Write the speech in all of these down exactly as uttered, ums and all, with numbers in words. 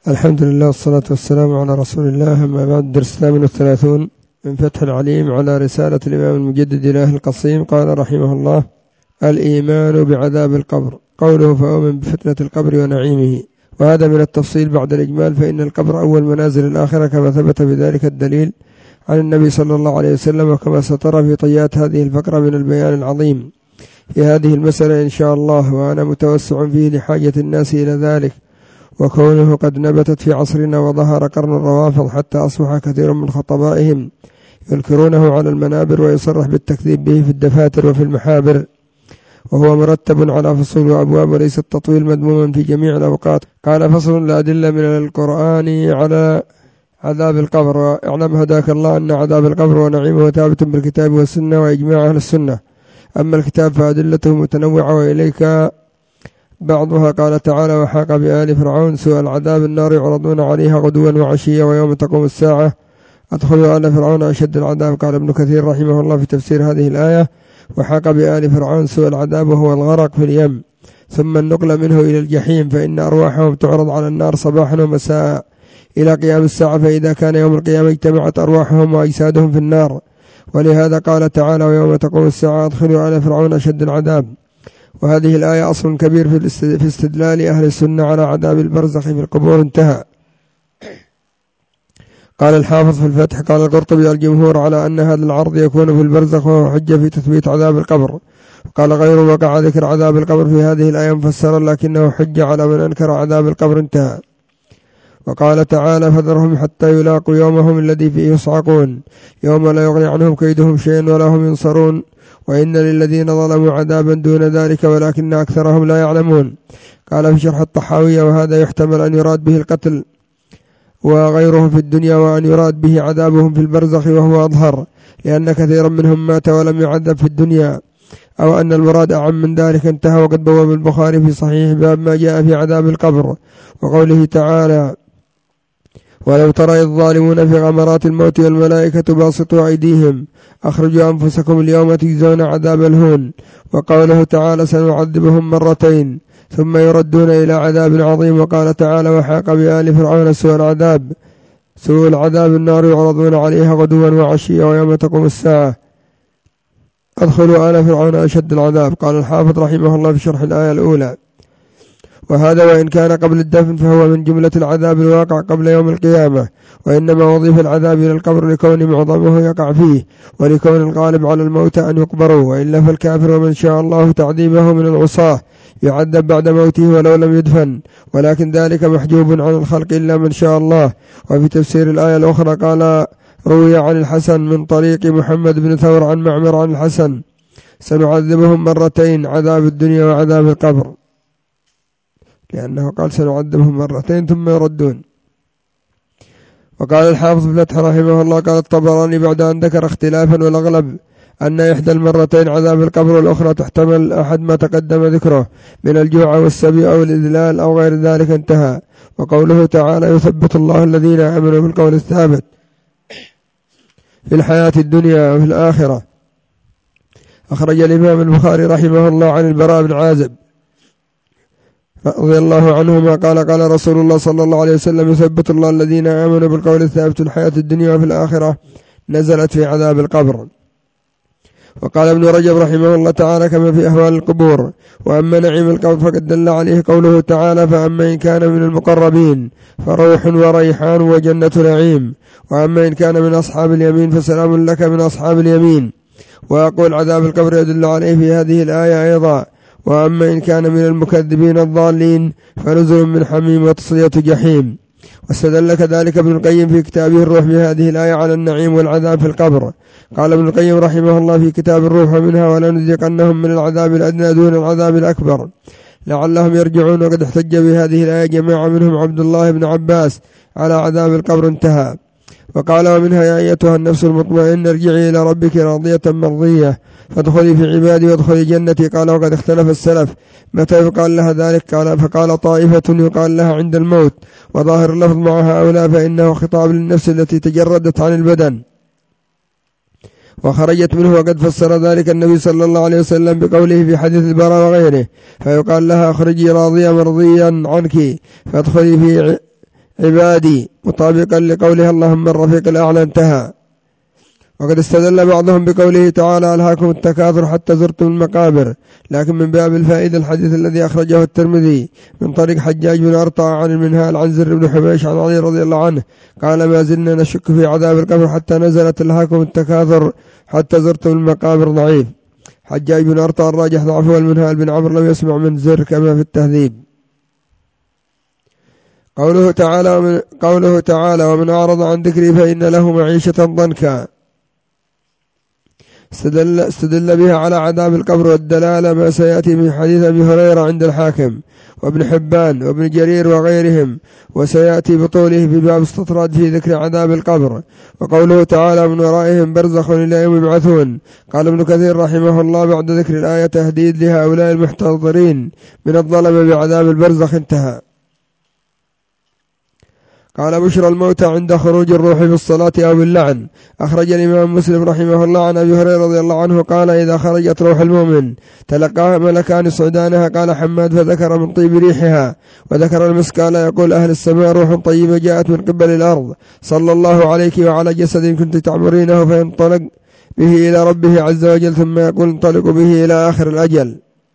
الحمد لله والصلاة والسلام على رسول الله. أما بعد، درس الثامن والثلاثون من فتح العليم على رسالة الإمام المجدد إله القصيم. قال رحمه الله: الإيمان بعذاب القبر. قوله: فأؤمن بفتنة القبر ونعيمه. وهذا من التفصيل بعد الإجمال، فإن القبر أول منازل الآخرة كما ثبت بذلك الدليل عن النبي صلى الله عليه وسلم، وكما سترى في طيات هذه الفقرة من البيان العظيم في هذه المسألة إن شاء الله، وأنا متوسع فيه لحاجة الناس إلى ذلك، وكونه قد نبتت في عصرنا وظهر قرن الروافض حتى أصبح كثير من خطبائهم ينكرونه على المنابر ويصرح بالتكذيب به في الدفاتر وفي المحابر، وهو مرتب على فصول وأبواب وليس التطويل مذموما في جميع الأوقات. قال: فصل: الأدلة من القرآن على عذاب القبر. واعلم هداك الله أن عذاب القبر ونعيمه ثابت بالكتاب والسنة وإجماع أهل السنة. أما الكتاب فأدلته متنوعة وإليك بعضها. قال تعالى: وحاق بآل فرعون سوء العذاب النار يعرضون عليها غدوا وعشيا ويوم تقوم الساعة أدخلوا آل فرعون أشد العذاب. قال ابن كثير رحمه الله في تفسير هذه الآية: وحاق بآل فرعون سوء العذاب وهو الغرق في اليم، ثم النقل منه إلى الجحيم، فإن أرواحهم تعرض على النار صباحا ومساء إلى قيام الساعة، فإذا كان يوم القيامة اجتمعت أرواحهم وأجسادهم في النار. ولهذا قال تعالى: ويوم تقوم الساعة أدخلوا آل فرعون أشد العذاب. وهذه الآية أصل كبير في استدلال أهل السنة على عذاب البرزخ في القبور. انتهى. قال الحافظ في الفتح: قال القرطبي: الجمهور على أن هذا العرض يكون في البرزخ، وهو حجة في تثبيت عذاب القبر. قال غير وقع ذكر عذاب القبر في هذه الآية مفسرا، لكنه حجة على من أنكر عذاب القبر. انتهى. وقال تعالى: فذرهم حتى يلاقوا يومهم الذي فيه يصعقون يوم لا يغني عنهم كيدهم شيئا ولا هم ينصرون، وإن للذين ظلموا عذابا دون ذلك ولكن أكثرهم لا يعلمون. قال في شرح الطحاوية: وهذا يحتمل أن يراد به القتل وغيره في الدنيا، وأن يراد به عذابهم في البرزخ، وهو أظهر، لأن كثيرا منهم مات ولم يعذب في الدنيا، أو أن المراد أعم من ذلك. انتهى. وقد بواب البخاري في صحيح باب ما جاء في عذاب القبر، وقوله تعالى: ولو ترى الظالمون في غمرات الموت والملائكة باسطوا أيديهم أخرجوا أنفسكم اليوم تجزون عذاب الهون. وقوله تعالى: سنعذبهم مرتين ثم يردون إلى عذاب عظيم. وقال تعالى: وحاق بآل فرعون سوء العذاب سوء العذاب النار يعرضون عليها غدوا وعشيا ويوم تقوم الساعة أدخلوا آل فرعون أشد العذاب. قال الحافظ رحمه الله في شرح الآية الأولى: وهذا وإن كان قبل الدفن فهو من جملة العذاب الواقع قبل يوم القيامة، وإنما وظيف العذاب إلى القبر لكون معظمه يقع فيه، ولكون الغالب على الموتى أن يقبروا، وإلا فالكافر ومن شاء الله تعذيبه من العصاة يعذب بعد موته ولو لم يدفن، ولكن ذلك محجوب عن الخلق إلا من شاء الله. وفي تفسير الآية الأخرى قال: روي عن الحسن من طريق محمد بن ثور عن معمر عن الحسن: سنعذبهم مرتين، عذاب الدنيا وعذاب القبر، لأنه قال سنعذبهم مرتين ثم يردون. وقال الحافظ في الفتح رحمه الله: قال الطبراني بعد أن ذكر اختلافا، والأغلب أن إحدى المرتين عذاب القبر، والأخرى تحتمل أحد ما تقدم ذكره من الجوع والسبي أو الإذلال أو غير ذلك. انتهى. وقوله تعالى: يثبت الله الذين آمنوا بالقول الثابت في الحياة الدنيا وفي الآخرة. أخرج الإمام البخاري رحمه الله عن البراء بن عازب رضي الله عنهما قال: قال رسول الله صلى الله عليه وسلم: يثبت الله الذين آمنوا بالقول الثابت في الحياة الدنيا وفي الآخرة، نزلت في عذاب القبر. وقال ابن رجب رحمه الله تعالى كما في أهوال القبور: وأما نعيم القبر فقد دل عليه قوله تعالى: فأما إن كان من المقربين فروح وريحان وجنة نعيم، وأما إن كان من أصحاب اليمين فسلام لك من أصحاب اليمين. وأقول عذاب القبر يدل عليه في هذه الآية أيضا: وأما إن كان من المكذبين الضالين فنزل من حميم وتصلية جحيم. واستدل كذلك ابن القيم في كتابه الروح بهذه الآية على النعيم والعذاب في القبر. قال ابن القيم رحمه الله في كتاب الروح: ومنها ولنذيقنهم من العذاب الأدنى دون العذاب الأكبر لعلهم يرجعون. وقد احتج بهذه الآية جماعة منهم عبد الله بن عباس على عذاب القبر. انتهى. وقال: ومنها يا أيتها النفس المطمئنة ارجعي إلى ربك راضية مرضية فادخلي في عبادي وادخلي جنتي. قال: وقد اختلف السلف متى يقال لها ذلك. قال: فقال طائفة يقال لها عند الموت، وظاهر اللفظ مع هؤلاء فإنه خطاب للنفس التي تجردت عن البدن وخرجت منه. وقد فسر ذلك النبي صلى الله عليه وسلم بقوله في حديث البراء وغيره: فيقال لها: اخرجي راضية مرضيا عنك فادخلي في عبادي مطابقا لقولها اللهم الرفيق الأعلى انتهى. وقد استدل بعضهم بقوله تعالى ألهاكم التكاثر حتى زرتم المقابر، لكن من باب الفائدة الحديث الذي أخرجه الترمذي من طريق حجاج بن أرطع عن المنهال عن زر بن حبيش عن علي رضي الله عنه قال ما زلنا نشك في عذاب القبر حتى نزلت ألهاكم التكاثر حتى زرتم المقابر ضعيف. حجاج بن أرطع الراجح ضعفه، والمنهال بن عمرو لم يسمع من زر كما في التهذيب. قوله تعالى ومن, قوله تعالى ومن أعرض عن ذكري فإن له معيشة ضنكا، استدل, استدل بها على عذاب القبر، والدلالة ما سيأتي من حديث أبي هريرة عند الحاكم وابن حبان وابن جرير وغيرهم، وسيأتي بطوله في باب استطراد في ذكر عذاب القبر. وقوله تعالى من ورائهم برزخ إلى يوم يبعثون، قال ابن كثير رحمه الله بعد ذكر الآية تهديد لهؤلاء المحتضرين من الظلم بعذاب البرزخ انتهى. قال بشرى الموتى عند خروج الروح بالصلاة أو باللعن. أخرج الإمام مسلم رحمه الله عن أبي هريرة رضي الله عنه قال إذا خرجت روح المؤمن تلقاها ملكان صعدانها. قال حماد فذكر من طيب ريحها، وذكر المسك قال يقول أهل السماء روح طيبة جاءت من قبل الأرض صلى الله عليك وعلى جسد كنت تعمرينه، فينطلق به إلى ربه عز وجل ثم يقول انطلق به إلى آخر الأجل.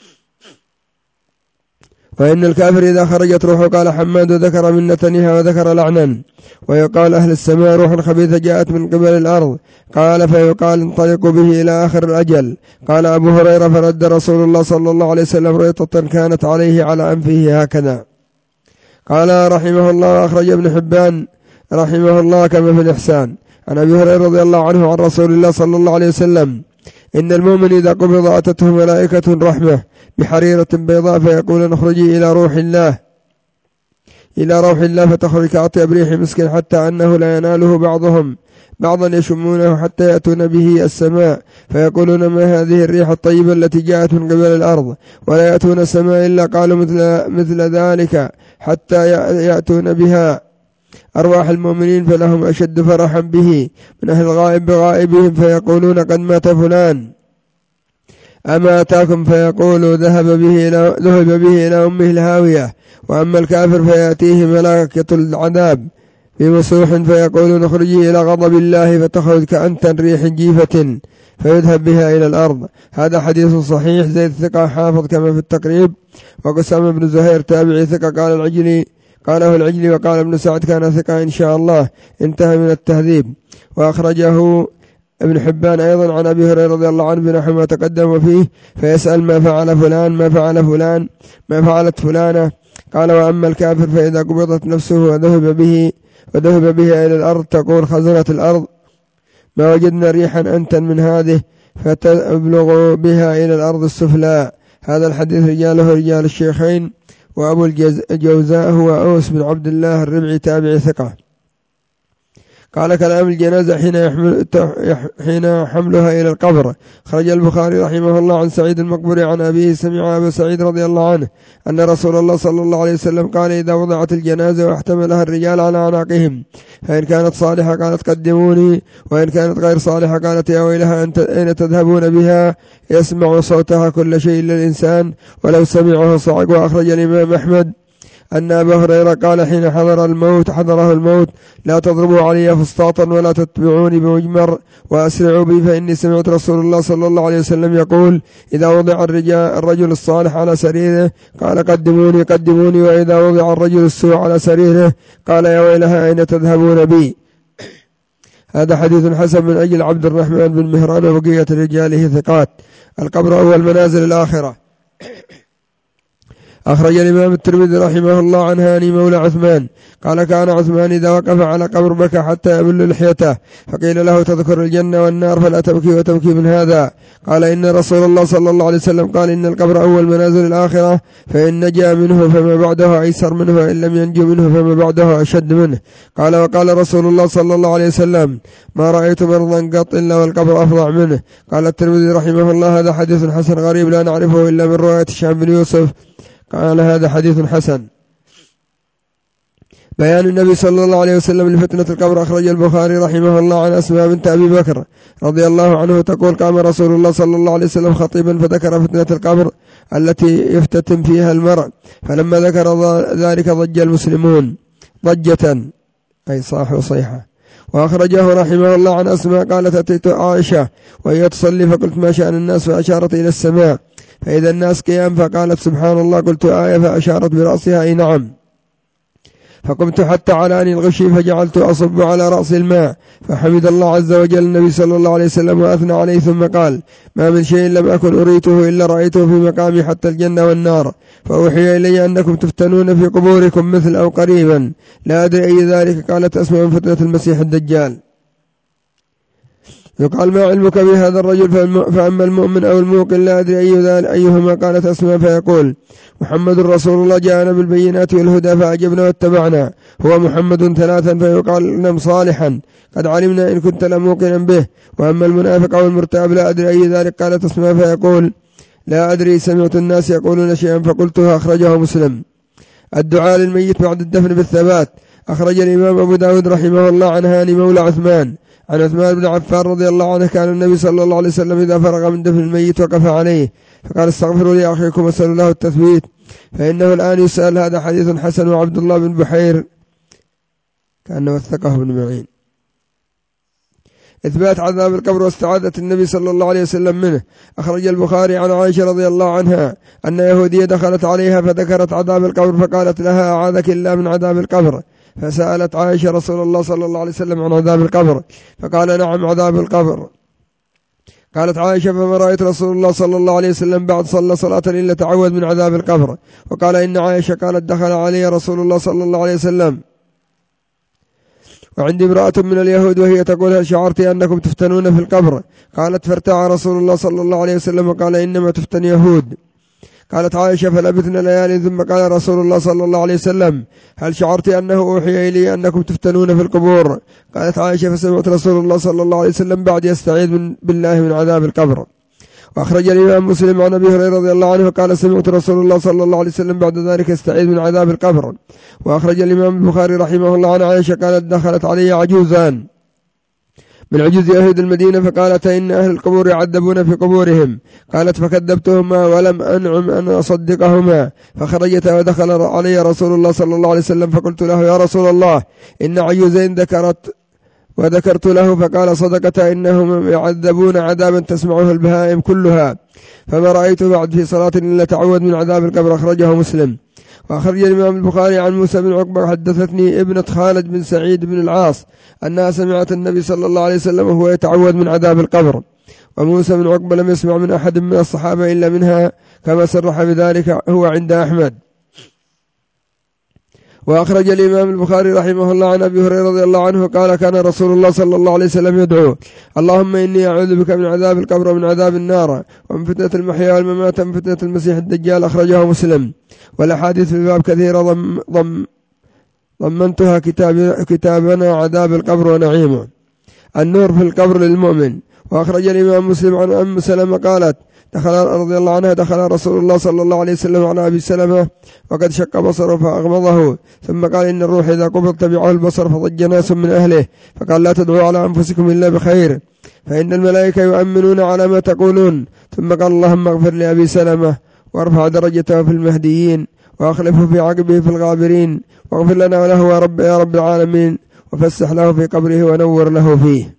وإن الكافر إذا خرجت روحه قال حماد ذكر من نتنها وذكر لعنا. ويقال أهل السماء روح خبيثة جاءت من قبل الأرض، قال فيقال انطلق به إلى آخر الأجل. قال أبو هريرة فرد رسول الله صلى الله عليه وسلم ريطة كانت عليه على أنفه هكذا. قال رحمه الله أخرج ابن حبان رحمه الله كما في الإحسان عن أبي هريرة رضي الله عنه عن رسول الله صلى الله عليه وسلم إن المؤمن إذا قبض أتته ملائكة رحمة بحريرة بيضاء فيقول اخرجي إلى روح الله إلى روح الله فتخرج كأطيب ريح مسك حتى أنه لا يناله بعضهم بعضا يشمونه حتى يأتون به السماء فيقولون ما هذه الريح الطيبة التي جاءت من قبل الأرض، ولا يأتون السماء إلا قالوا مثل, مثل ذلك حتى يأتون بها أرواح المؤمنين فلهم أشد فرحا به من أهل الغائب بغائبهم فيقولون قد مات فلان أما أتاكم فيقول ذهب به إلى ذهب به إلى أمه الهاوية. وأما الكافر فيأتيه ملائكة العذاب بمسوح فيقولون اخرجي إلى غضب الله فتخرج كأنتن ريح جيفة فيذهب بها إلى الأرض. هذا حديث صحيح. زيد ثقة حافظ كما في التقريب. وقسام بن زهير تابعي ثقة قال العجلي قاله العجلي وقال ابن سعد كان ثقة إن شاء الله انتهى من التهذيب. وأخرجه ابن حبان أيضا عن أبي هريرة رضي الله عنه بنحو ما تقدم فيه فيسأل ما فعل فلان ما فعل فلان ما فعلت فلانة. قال وأما الكافر فإذا قبضت نفسه وذهب به وذهب بها إلى الأرض تقول خزنة الأرض ما وجدنا ريحا أنتن من هذه فتبلغ بها إلى الأرض السفلى. هذا الحديث رجاله رجال الشيخين. وأبو الجوزاء هو أوس بن عبد الله الربعي تابعي ثقة. قال كلام الجنازة حين يحمل حين حملها إلى القبر. خرج البخاري رحمه الله عن سعيد المقبري عن أبيه سمع أبا سعيد رضي الله عنه أن رسول الله صلى الله عليه وسلم قال إذا وضعت الجنازة واحتملها الرجال على أعناقهم فإن كانت صالحة قالت قدموني، وإن كانت غير صالحة قالت يا ويلها أنت أين تذهبون بها؟ يسمع صوتها كل شيء إلا الإنسان ولو سمعه صعق. وأخرج الإمام أحمد أن أبا هريرة قال حين حضر الموت حضره الموت لا تضربوا علي فسطاطا ولا تتبعوني بمجمر وأسرعوا بي فإني سمعت رسول الله صلى الله عليه وسلم يقول إذا وضع الرجل الصالح على سريره قال قدموني قدموني، وإذا وضع الرجل السوء على سريره قال يا ويلها أين تذهبون بي. هذا حديث حسن من أجل عبد الرحمن بن مهران وبقية رجاله ثقات. القبر أول منازل الآخرة. أخرج الإمام الترمذي رحمه الله عن هاني مولى عثمان قال كان عثمان إذا وقف على قبر بكى حتى يبل لحيته فقيل له تذكر الجنة والنار فلا تبكي وتبكي من هذا. قال إن رسول الله صلى الله عليه وسلم قال إن القبر أول منازل الآخرة فإن نجا منه فما بعده أيسر منه وإن لم ينجو منه فما بعده أشد منه. قال وقال رسول الله صلى الله عليه وسلم ما رأيت مرضا قط إلا والقبر أفظع منه. قال الترمذي رحمه الله هذا حديث حسن غريب لا نعرفه إلا من رواية هشام بن يوسف قال هذا حديث حسن. بيان النبي صلى الله عليه وسلم لفتنة القبر. أخرج البخاري رحمه الله عن أسماء بنت أبي بكر رضي الله عنه تقول قام رسول الله صلى الله عليه وسلم خطيبا فذكر فتنة القبر التي يفتتن فيها المرء، فلما ذكر ذلك ضج المسلمون ضجة أي صاح وصيحة. وأخرجه رحمه الله عن أسماء قالت أتيت عائشة وهي تصلي فقلت ما شأن الناس فأشارت إلى السماء فإذا الناس قيام فقالت سبحان الله قلت آية فأشارت برأسها أي نعم فقمت حتى علاني الغشي فجعلت أصب على رأس الماء فحمد الله عز وجل النبي صلى الله عليه وسلم وأثنى عليه ثم قال ما من شيء لم أكن أريته إلا رأيته في مقامي حتى الجنة والنار فأوحي إلي أنكم تفتنون في قبوركم مثل أو قريبا لا أدري أي ذلك قالت أسماء من فتنة المسيح الدجال. يقال ما علمك بهذا الرجل فأما المؤمن أو الموقن لا أدري أي ذلك أيهما قالت أسماء فيقول محمد رسول الله جاءنا بالبينات والهدى فأجبنا واتبعنا هو محمد ثلاثا فيقال نم صالحا قد علمنا إن كنت لموقنا به. وأما المنافق أو المرتاب لا أدري أي ذلك قالت أسماء فيقول لا أدري سمعت الناس يقولون شيئا فقلتها أخرجه مسلم. الدعاء للميت بعد الدفن بالثبات. أخرج الإمام أبو داود رحمه الله عن هاني مولى عثمان عن عثمان بن عفان رضي الله عنه كان النبي صلى الله عليه وسلم إذا فرغ من دفن الميت وقف عليه فقال استغفروا لأخيكم واسألوا له التثبيت فإنه الآن يسأل. هذا حديث حسن. وعبد الله بن بحير كأنه وثقه بن معين. إثبات عذاب القبر واستعاذة النبي صلى الله عليه وسلم منه. أخرج البخاري عن عائشة رضي الله عنها أن يهودية دخلت عليها فذكرت عذاب القبر فقالت لها أعاذك الله من عذاب القبر فسألت عائشة رسول الله صلى الله عليه وسلم عن عذاب القبر فقال نعم عذاب القبر. قالت عائشة فما رأيت رسول الله صلى الله عليه وسلم بعد صلى صلاة إلا تعوذ من عذاب القبر. وقال إن عائشة قالت دخل علي رسول الله صلى الله عليه وسلم وعندي امرأة من اليهود وهي تقول هل شعرت أنكم تفتنون في القبر؟ قالت فارتاع رسول الله صلى الله عليه وسلم وقال إنما تفتن يهود. قالت عائشة فلبثنا ليالي ثم قال رسول الله صلى الله عليه وسلم هل شعرت أنه أوحي إلي أنكم تفتنون في القبور؟ قالت عائشة فسمعت رسول الله صلى الله عليه وسلم بعد يستعيذ من بالله من عذاب القبر. وأخرج الإمام مسلم عن أبي هريرة رضي الله عنه قال سمعت رسول الله صلى الله عليه وسلم بعد ذلك يستعيذ من عذاب القبر. وأخرج الإمام البخاري رحمه الله عن عائشة قالت دخلت علي عجوزان من عجوز أهل المدينة فقالت إن أهل القبور يعذبون في قبورهم. قالت فكذبتهما ولم أنعم أن أصدقهما فخرجت ودخل علي رسول الله صلى الله عليه وسلم فقلت له يا رسول الله إن عجوزين ذكرت وذكرت له فقال صدقت إنهم يعذبون عذابا تسمعه البهائم كلها فما رأيت بعد في صلاة إلا تعوذ من عذاب القبر. أخرجه مسلم. وأخرج الإمام البخاري عن موسى بن عقبة حدثتني ابنة خالد بن سعيد بن العاص أنها سمعت النبي صلى الله عليه وسلم وهو يتعوذ من عذاب القبر. وموسى بن عقبة لم يسمع من أحد من الصحابة إلا منها كما صرح بذلك هو عند أحمد. وأخرج الإمام البخاري رحمه الله عن أبي هريرة رضي الله عنه قال كان رسول الله صلى الله عليه وسلم يدعو اللهم إني أعوذ بك من عذاب القبر ومن عذاب النار ومن فتنة المحيا والممات ومن فتنة المسيح الدجال. أخرجه مسلم. والأحاديث في الباب كثيرة ضم ضم ضمنتها كتاب كتابنا عذاب القبر ونعيمه. النور في القبر للمؤمن. وأخرج الإمام مسلم عن أم سلمة قالت دخل رضي الله عنها دخل رسول الله صلى الله عليه وسلم على أبي سلمة وقد شق بصره فأغمضه ثم قال إن الروح إذا قبض تبعه البصر فضج ناس من أهله فقال لا تدعوا على أنفسكم إلا بخير فإن الملائكة يؤمنون على ما تقولون. ثم قال اللهم اغفر لأبي سلمة وارفع درجته في المهديين وأخلفه في عقبه في الغابرين واغفر لنا وله يا رب يا رب العالمين وفسح له في قبره ونور له فيه.